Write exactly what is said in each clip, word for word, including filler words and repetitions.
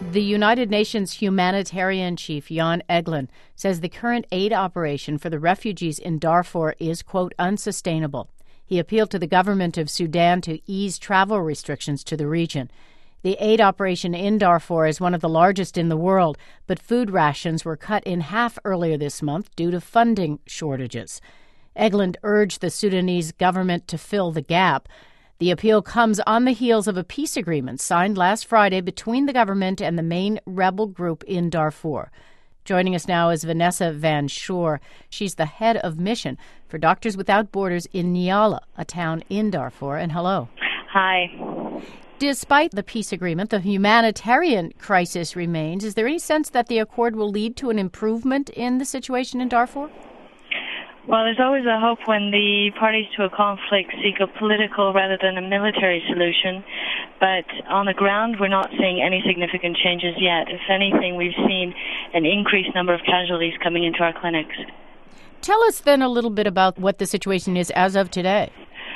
The United Nations humanitarian chief, Jan Egeland, says the current aid operation for the refugees in Darfur is, quote, unsustainable. He appealed to the government of Sudan to ease travel restrictions to the region. The aid operation in Darfur is one of the largest in the world, but food rations were cut in half earlier this month due to funding shortages. Egeland urged the Sudanese government to fill the gap. The appeal comes on the heels of a peace agreement signed last Friday between the government and the main rebel group in Darfur. Joining us now is Vanessa Van Shore. She's the head of mission for Doctors Without Borders in Nyala, a town in Darfur. And hello. Hi. Despite the peace agreement, the humanitarian crisis remains. Is there any sense that the accord will lead to an improvement in the situation in Darfur? Well, there's always a hope when the parties to a conflict seek a political rather than a military solution. But on the ground, we're not seeing any significant changes yet. If anything, we've seen an increased number of casualties coming into our clinics. Tell us then a little bit about what the situation is as of today.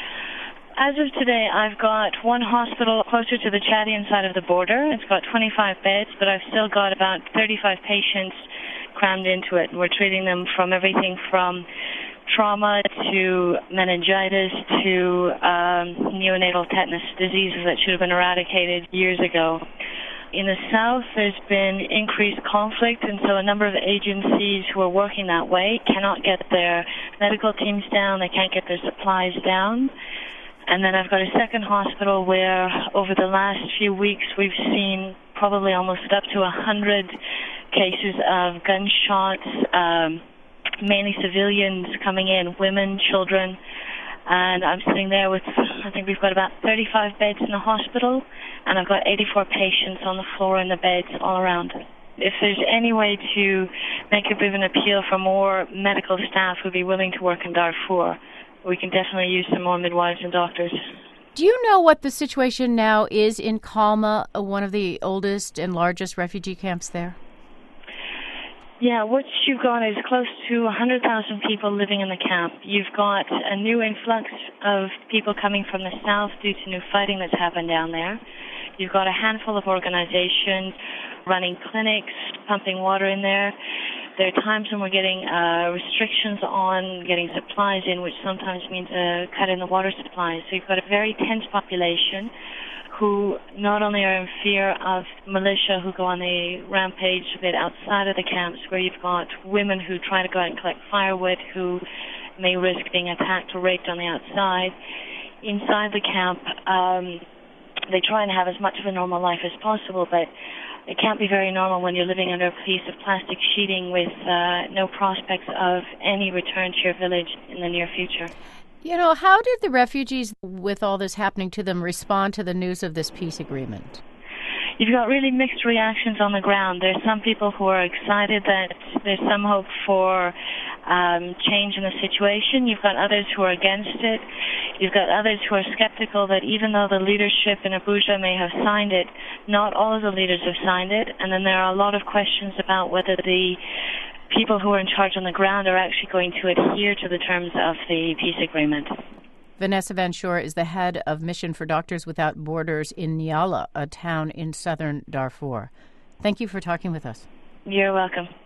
As of today, I've got one hospital closer to the Chadian side of the border. It's got twenty-five beds, but I've still got about thirty-five patients crammed into it. We're treating them from everything from trauma to meningitis to um, neonatal tetanus diseases that should have been eradicated years ago. In the south, there's been increased conflict, and so a number of agencies who are working that way cannot get their medical teams down, they can't get their supplies down. And then I've got a second hospital where over the last few weeks we've seen probably almost up to one hundred cases of gunshots, um, mainly civilians coming in, women, children. And I'm sitting there with, I think we've got about thirty-five beds in the hospital, and I've got eighty-four patients on the floor in the beds all around. If there's any way to make a bit of an appeal for more medical staff who'd be willing to work in Darfur, we can definitely use some more midwives and doctors. Do you know what the situation now is in Kalma, one of the oldest and largest refugee camps there? Yeah, what you've got is close to one hundred thousand people living in the camp. You've got a new influx of people coming from the south due to new fighting that's happened down there. You've got a handful of organizations running clinics, pumping water in there. There are times when we're getting uh, restrictions on getting supplies in, which sometimes means a cut in the water supplies. So you've got a very tense population who not only are in fear of militia who go on the rampage a bit outside of the camps, where you've got women who try to go out and collect firewood who may risk being attacked or raped on the outside. Inside the camp, um, they try and have as much of a normal life as possible, but it can't be very normal when you're living under a piece of plastic sheeting with uh, no prospects of any return to your village in the near future. You know, how did the refugees, with all this happening to them, respond to the news of this peace agreement? You've got really mixed reactions on the ground. There's some people who are excited that there's some hope for um, change in the situation. You've got others who are against it. You've got others who are skeptical that even though the leadership in Abuja may have signed it, not all of the leaders have signed it. And then there are a lot of questions about whether the people who are in charge on the ground are actually going to adhere to the terms of the peace agreement. Vanessa Van Shore is the head of Mission for Doctors Without Borders in Nyala, a town in southern Darfur. Thank you for talking with us. You're welcome.